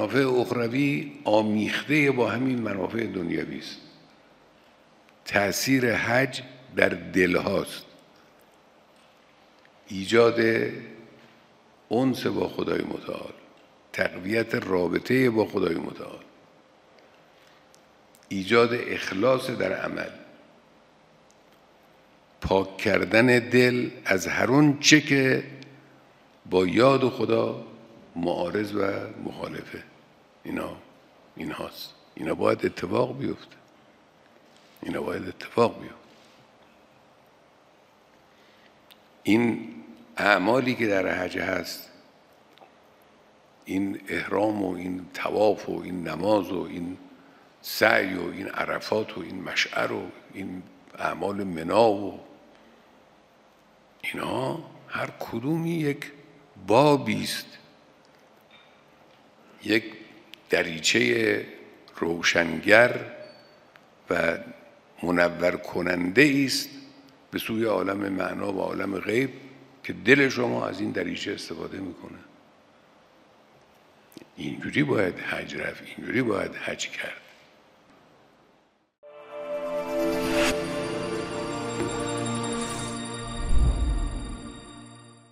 منافع اخروی آمیخته با همین منافع دنیوی است. تأثیر حج در دلهاست، ایجاد انس با خدای متعال، تقویت رابطه با خدای متعال، ایجاد اخلاص در عمل، پاک کردن دل از هر اون چه که با یاد خدا معارض و مخالفه. اینهاست. اینا باید اتفاق بیفته. این اعمالی که در حج هست، این احرام و این طواف و این نماز و این سعی و این عرفات و این مشعر و این اعمال منا و اینا، هر کدومی یک بابی است، یک دریچه روشنگر و منور کننده است به سوی عالم معنا و عالم غیب که دل شما از این دریچه استفاده میکنه. اینجوری باید حج رفت، اینجوری باید حج کرد.